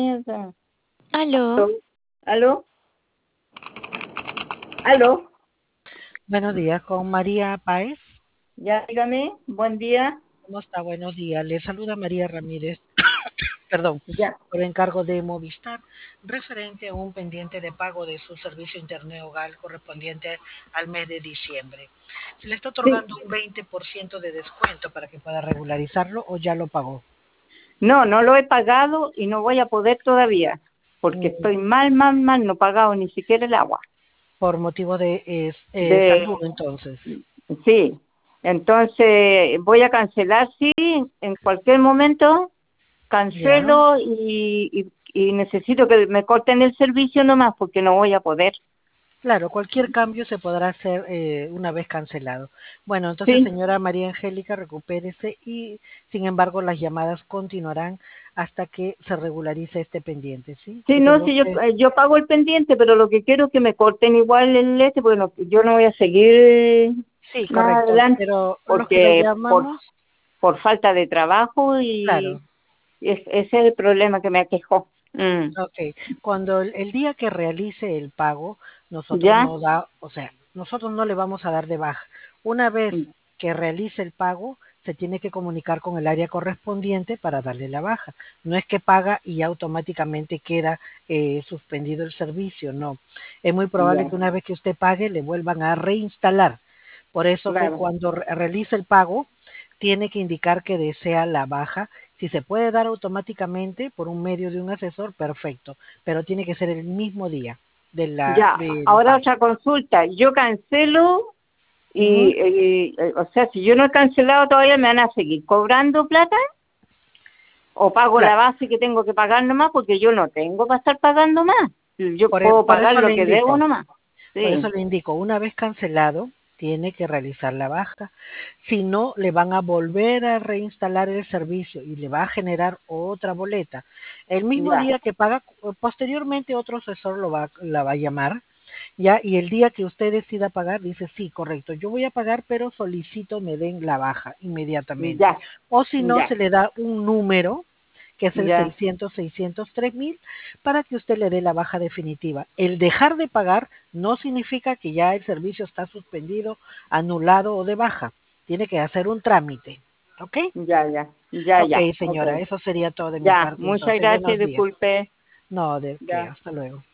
Mierda. Aló, ¿Aló? ¿Aló? ¿Aló? Buenos días, con María Páez. Ya, dígame, buen día. ¿Cómo está? Buenos días. Le saluda María Ramírez, perdón, Ya. por encargo de Movistar, referente a un pendiente de pago de su servicio Internet Hogar correspondiente al mes de diciembre. Se le está Sí. otorgando un 20% de descuento para que pueda regularizarlo o ya lo pagó. No, no lo he pagado y no voy a poder todavía, porque Mm, estoy mal, no he pagado ni siquiera el agua. Por motivo de De, salud, entonces. sí. Entonces voy a cancelar, sí, en cualquier momento Ya. cancelo y necesito que me corten el servicio nomás porque no voy a poder. Claro, cualquier cambio se podrá hacer una vez cancelado. Bueno, entonces, Sí. señora María Angélica, recupérese y, sin embargo, las llamadas continuarán hasta que se regularice este pendiente, ¿sí? Sí, Que no, tenga sí, yo, usted. yo pago el pendiente, pero lo que quiero es que me corten igual el este, porque yo no voy a seguir Sí, más correcto, adelante, pero los que le porque llamamos, por falta de trabajo claro, ese es el problema que me aquejó. ok. Cuando el día que realice el pago, nosotros ¿Ya? no da, o sea, nosotros no le vamos a dar de baja. Una vez que realice el pago, se tiene que comunicar con el área correspondiente para darle la baja. No es que paga y automáticamente queda suspendido el servicio, no. Es muy probable Ya, que una vez que usted pague, le vuelvan a reinstalar. Por eso que claro. cuando realice el pago, tiene que indicar que desea la baja. Si se puede dar automáticamente por un medio de un asesor, perfecto, pero tiene que ser el mismo día Ya, del ahora pago. otra consulta. Yo cancelo Ujú. o sea, si yo no he cancelado todavía, ¿me van a seguir cobrando plata? ¿O pago la Claro, base que tengo que pagar nomás? Porque yo no tengo para estar pagando más. Yo puedo por pagar eso lo le que debo indico, nomás. por eso Sí, le indico, una vez cancelado, tiene que realizar la baja. Si no, le van a volver a reinstalar el servicio y le va a generar otra boleta. El mismo ya. día que paga, posteriormente otro asesor la va a llamar. Ya, y el día que usted decida pagar, dice, sí, correcto, yo voy a pagar, pero solicito me den la baja inmediatamente. Ya, O si no, ya, se le da un número, que es el ya, 600-603,000, para que usted le dé la baja definitiva. El dejar de pagar no significa que ya el servicio está suspendido, anulado o de baja. Tiene que hacer un trámite. ¿Ok? Ok, ok. señora, eso sería todo de mi Ya, parte muchas entonces. gracias, Buenos días. disculpe. No, de qué, Ya. hasta luego.